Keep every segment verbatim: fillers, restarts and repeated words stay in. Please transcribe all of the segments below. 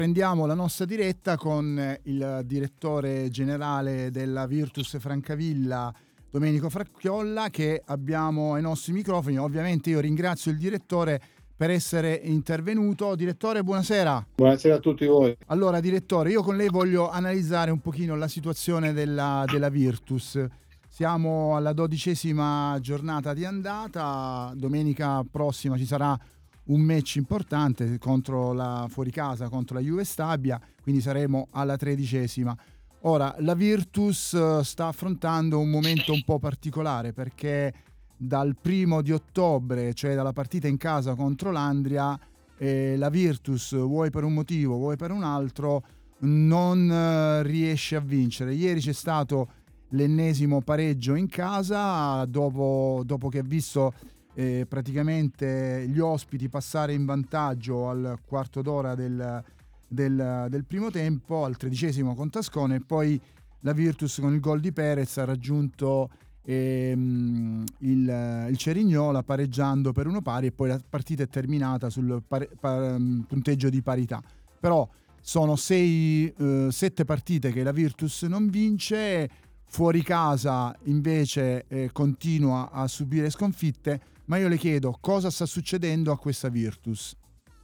Prendiamo la nostra diretta con il direttore generale della Virtus Francavilla, Domenico Fracchiolla, che abbiamo ai nostri microfoni. Ovviamente io ringrazio il direttore per essere intervenuto. Direttore, buonasera. Buonasera a tutti voi. Allora, direttore, io con lei voglio analizzare un pochino la situazione della, della Virtus. Siamo alla dodicesima giornata di andata, domenica prossima ci sarà un match importante contro la fuoricasa, contro la Juve Stabia, quindi saremo alla tredicesima. Ora, la Virtus sta affrontando un momento un po' particolare perché dal primo di ottobre, cioè dalla partita in casa contro l'Andria, eh, la Virtus, vuoi per un motivo, vuoi per un altro, non eh, riesce a vincere. Ieri c'è stato l'ennesimo pareggio in casa dopo, dopo che ha visto eh, praticamente gli ospiti passare in vantaggio al quarto d'ora del, del, del primo tempo, al tredicesimo con Tascone, e poi la Virtus con il gol di Perez ha raggiunto ehm, il, il Cerignola pareggiando per uno pari, e poi la partita è terminata sul pare, pa, punteggio di parità. Però sono sei, eh, sette partite che la Virtus non vince. Fuori casa invece eh, continua a subire sconfitte, ma io le chiedo cosa sta succedendo a questa Virtus.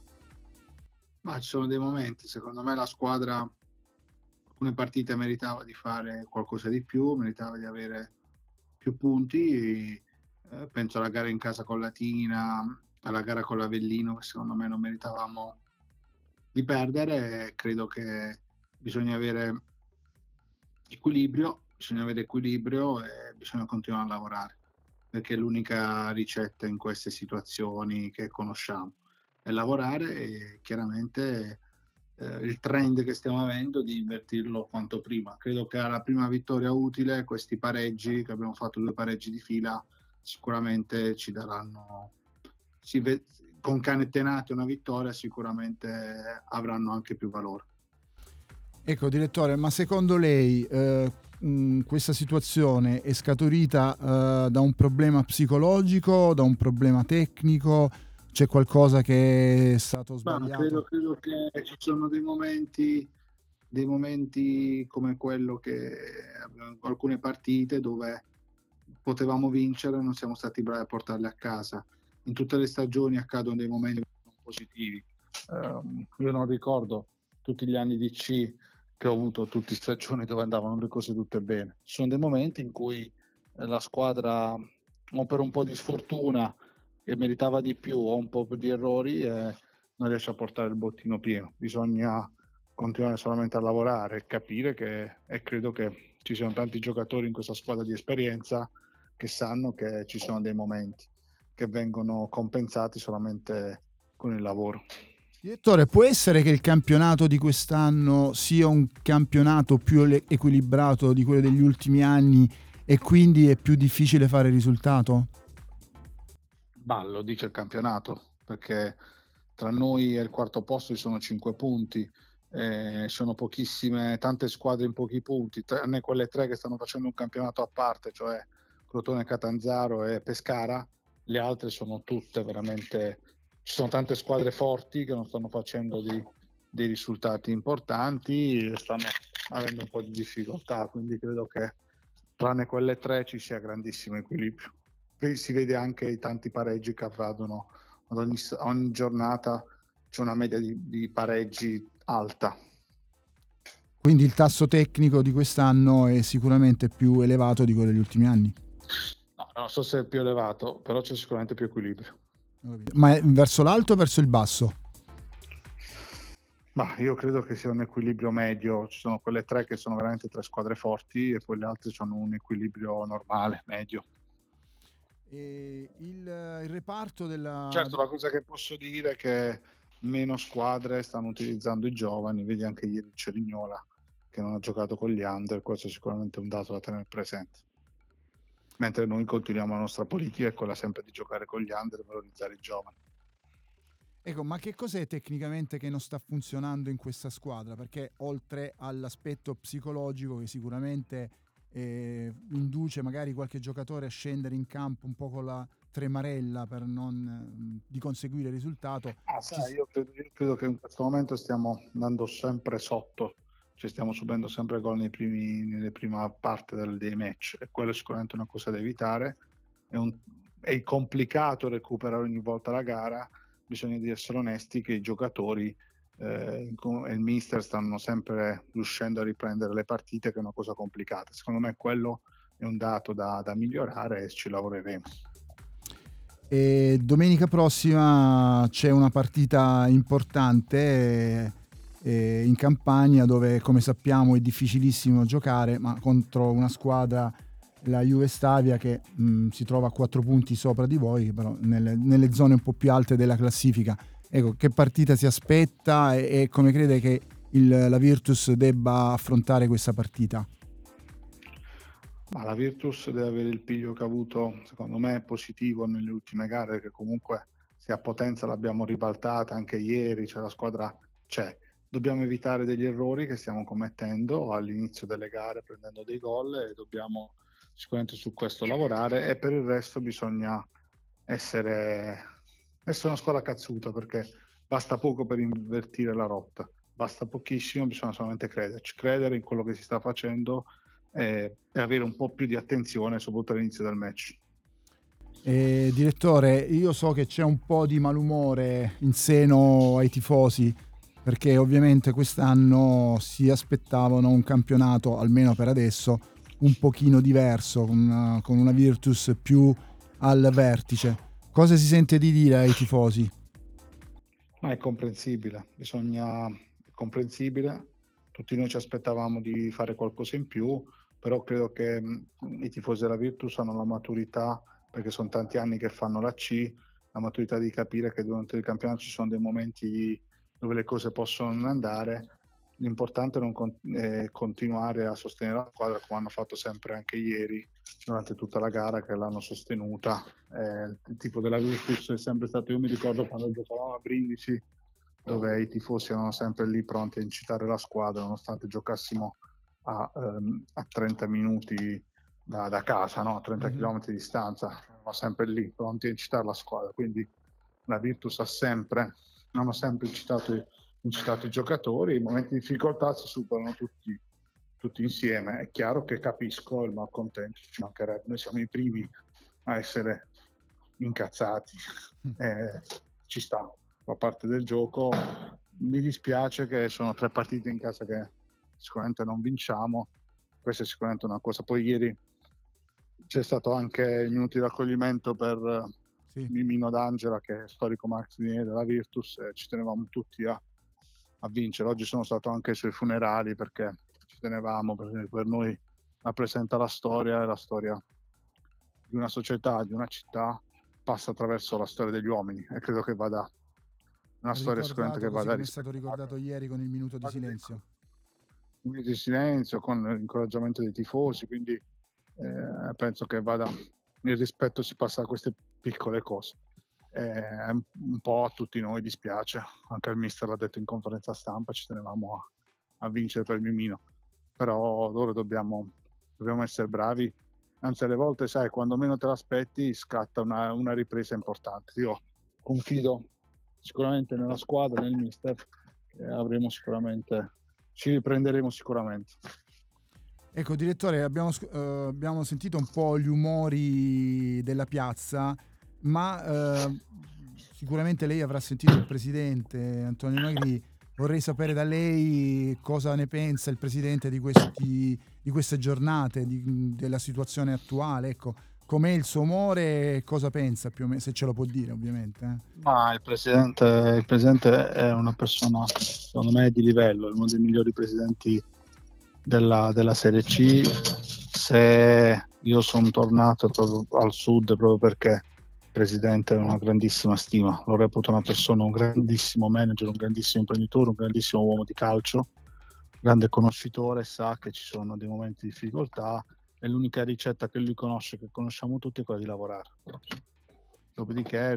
Ma ci sono dei momenti, secondo me la squadra alcune partite meritava di fare qualcosa di più, meritava di avere più punti. Eh, penso alla gara in casa con Latina, alla gara con l'Avellino, che secondo me non meritavamo di perdere. Credo che bisogna avere equilibrio, bisogna avere equilibrio e bisogna continuare a lavorare, perché è l'unica ricetta in queste situazioni che conosciamo, è lavorare e chiaramente eh, il trend che stiamo avendo di invertirlo quanto prima. Credo che alla prima vittoria utile questi pareggi, che abbiamo fatto due pareggi di fila, sicuramente ci daranno, si ve- con canettenate una vittoria sicuramente avranno anche più valore. Ecco, direttore, ma secondo lei eh, mh, questa situazione è scaturita eh, da un problema psicologico, da un problema tecnico? C'è qualcosa che è stato Ma sbagliato? credo, credo che ci sono dei momenti, dei momenti come quello che abbiamo in alcune partite dove potevamo vincere e non siamo stati bravi a portarle a casa. In tutte le stagioni accadono dei momenti non positivi. Um, io non ricordo tutti gli anni di C che ho avuto, tutte stagioni dove andavano le cose tutte bene. Ci sono dei momenti in cui la squadra, o per un po' di sfortuna che meritava di più, o un po' di errori, eh, non riesce a portare il bottino pieno. Bisogna continuare solamente a lavorare e capire che, e credo che ci siano tanti giocatori in questa squadra di esperienza che sanno che ci sono dei momenti che vengono compensati solamente con il lavoro. Direttore, può essere che il campionato di quest'anno sia un campionato più equilibrato di quello degli ultimi anni e quindi è più difficile fare risultato? Ma lo dice il campionato, perché tra noi e il quarto posto ci sono cinque punti, eh, sono pochissime, tante squadre in pochi punti, tranne quelle tre che stanno facendo un campionato a parte, cioè Crotone, Catanzaro e Pescara. Le altre sono tutte veramente, ci sono tante squadre forti che non stanno facendo dei, dei risultati importanti, stanno avendo un po' di difficoltà, quindi credo che tranne quelle tre ci sia grandissimo equilibrio. Poi si vede anche i tanti pareggi che avvengono ad ogni, ogni giornata, c'è una media di, di pareggi alta. Quindi il tasso tecnico di quest'anno è sicuramente più elevato di quello degli ultimi anni? No, non so se è più elevato, però c'è sicuramente più equilibrio. Ma è verso l'alto o verso il basso? Ma io credo che sia un equilibrio medio, ci sono quelle tre che sono veramente tre squadre forti e poi le altre hanno un equilibrio normale, medio. E il, il reparto della... Certo, la cosa che posso dire è che meno squadre stanno utilizzando i giovani, vedi anche ieri il Cerignola che non ha giocato con gli under, questo è sicuramente un dato da tenere presente. Mentre noi continuiamo la nostra politica, è quella sempre di giocare con gli under e valorizzare i giovani. Ecco, ma che cos'è tecnicamente che non sta funzionando in questa squadra? Perché oltre all'aspetto psicologico che sicuramente eh, induce magari qualche giocatore a scendere in campo un po' con la, tremarella per non di conseguire il risultato. Ah, sai, io credo, io credo che in questo momento stiamo andando sempre sotto, cioè stiamo subendo sempre gol nei primi, nelle prima parte del, dei match, e quello è sicuramente una cosa da evitare. È, un, è complicato recuperare ogni volta la gara, bisogna di essere onesti che i giocatori eh, e il mister stanno sempre riuscendo a riprendere le partite, che è una cosa complicata. Secondo me quello è un dato da, da migliorare e ci lavoreremo. E domenica prossima c'è una partita importante eh, eh, in Campania, dove, come sappiamo, è difficilissimo giocare, ma contro una squadra, la Juve Stabia, che mh, si trova a quattro punti sopra di voi, però nelle, nelle zone un po' più alte della classifica. Ecco, che partita si aspetta e, e come crede che il, la Virtus debba affrontare questa partita? Ma la Virtus deve avere il piglio che ha avuto, secondo me, positivo nelle ultime gare, che comunque se a Potenza l'abbiamo ribaltata anche ieri, cioè la squadra c'è. Dobbiamo evitare degli errori che stiamo commettendo all'inizio delle gare, prendendo dei gol, e dobbiamo sicuramente su questo lavorare, e per il resto bisogna essere, essere una squadra cazzuta, perché basta poco per invertire la rotta, basta pochissimo, bisogna solamente crederci, credere in quello che si sta facendo e avere un po' più di attenzione soprattutto all'inizio del match. Eh, direttore, io so che c'è un po' di malumore in seno ai tifosi, perché ovviamente quest'anno si aspettavano un campionato, almeno per adesso, un pochino diverso, con una, con una Virtus più al vertice. Cosa si sente di dire ai tifosi? Ma è comprensibile, bisogna, è comprensibile, tutti noi ci aspettavamo di fare qualcosa in più, però credo che mh, i tifosi della Virtus hanno la maturità, perché sono tanti anni che fanno la C, la maturità di capire che durante il campionato ci sono dei momenti dove le cose possono non andare. L'importante è non con- è continuare a sostenere la squadra, come hanno fatto sempre anche ieri durante tutta la gara, che l'hanno sostenuta. Eh, il tipo della Virtus è sempre stato, io mi ricordo quando giocavamo a Brindisi, dove i tifosi erano sempre lì pronti a incitare la squadra, nonostante giocassimo a, ehm, a trenta minuti da, da casa, no? A trenta Mm-hmm. chilometri di distanza, erano sempre lì pronti a incitare la squadra. Quindi la Virtus ha sempre, hanno sempre incitato i incitato i giocatori, i momenti di difficoltà si superano tutti, tutti insieme. È chiaro che capisco il malcontento, ci mancherebbe, noi siamo i primi a essere incazzati, eh, ci sta, fa parte del gioco. Mi dispiace che sono tre partite in casa che sicuramente non vinciamo, questa è sicuramente una cosa. Poi ieri c'è stato anche il minuto di raccoglimento per sì. Mimino D'Angela, che è storico maximiliare della Virtus, e ci tenevamo tutti a a vincere. Oggi sono stato anche ai suoi funerali, perché ci tenevamo, perché per noi rappresenta la storia, e la storia di una società, di una città, passa attraverso la storia degli uomini, e credo che vada una storia sicuramente che vada come è stato ricordato ieri con il minuto di silenzio. Un minuto di silenzio con l'incoraggiamento dei tifosi, quindi eh, penso che vada, il rispetto si passa a queste piccole cose. Eh, un po' a tutti noi dispiace, anche il mister l'ha detto in conferenza stampa, ci tenevamo a, a vincere per Mimino, però loro dobbiamo, dobbiamo essere bravi, anzi alle volte sai, quando meno te l'aspetti scatta una, una ripresa importante. Io confido sicuramente nella squadra, nel mister, che avremo sicuramente, ci riprenderemo sicuramente. Ecco, direttore, abbiamo, uh, abbiamo sentito un po' gli umori della piazza, ma uh, sicuramente lei avrà sentito il presidente Antonio Magri. Vorrei sapere da lei cosa ne pensa il presidente di, questi, di queste giornate, di, della situazione attuale. Ecco, com'è il suo umore e cosa pensa, più o meno, se ce lo può dire, ovviamente. Eh. Ma il presidente, il presidente è una persona, secondo me, di livello, è uno dei migliori presidenti della, della Serie C. Se io sono tornato proprio al sud proprio perché il presidente è una grandissima stima, lo reputo una persona, un grandissimo manager, un grandissimo imprenditore, un grandissimo uomo di calcio, grande conoscitore, sa che ci sono dei momenti di difficoltà, e l'unica ricetta che lui conosce, che conosciamo tutti, è quella di lavorare. Dopodiché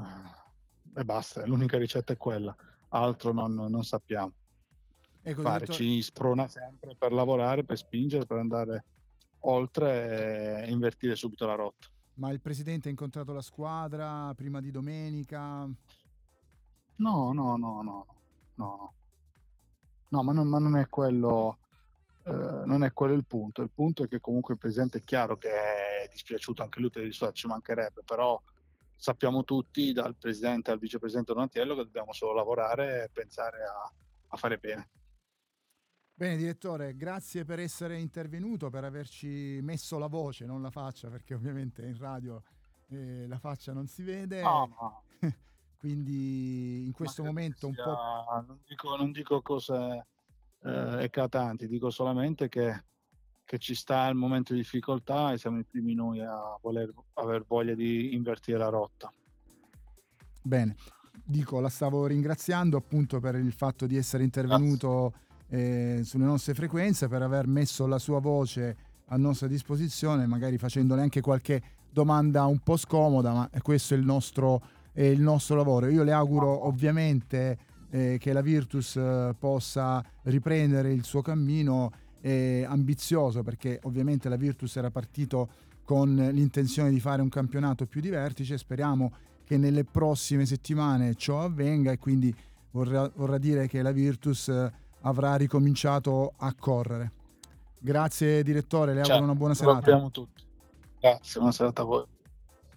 e basta, l'unica ricetta è quella, altro non, non sappiamo. Ecco, fare, direttore... ci sprona sempre per lavorare, per spingere, per andare oltre e invertire subito la rotta. Ma il presidente ha incontrato la squadra prima di domenica? No, no, no, no, no, no, no, ma non, ma non è quello, eh, non è quello il punto. Il punto è che comunque il presidente è chiaro che è dispiaciuto anche lui per il risultato, ci mancherebbe, però sappiamo tutti, dal presidente al vicepresidente Donatiello, che dobbiamo solo lavorare e pensare a, a fare bene. Bene, direttore, grazie per essere intervenuto, per averci messo la voce, non la faccia, perché ovviamente in radio eh, la faccia non si No, vede. ma, Quindi in ma questo credo che momento un po'. sia, non dico, non dico cose eh, eclatanti, dico solamente che, che ci sta il momento di difficoltà e siamo i primi noi a voler aver voglia di invertire la rotta. Bene, dico, la stavo ringraziando appunto per il fatto di essere Grazie. intervenuto eh, sulle nostre frequenze, per aver messo la sua voce a nostra disposizione, magari facendole anche qualche domanda un po' scomoda, ma questo è il nostro, è il nostro lavoro. Io le No, auguro no. ovviamente eh, che la Virtus eh, possa riprendere il suo cammino eh, ambizioso, perché ovviamente la Virtus era partito con l'intenzione di fare un campionato più di vertice. Speriamo che nelle prossime settimane ciò avvenga, e quindi vorrà, vorrà dire che la Virtus eh, avrà ricominciato a correre. Grazie direttore, le auguro una Certo, buona ce lo serata. auguriamo tutti. Grazie, buona serata a voi.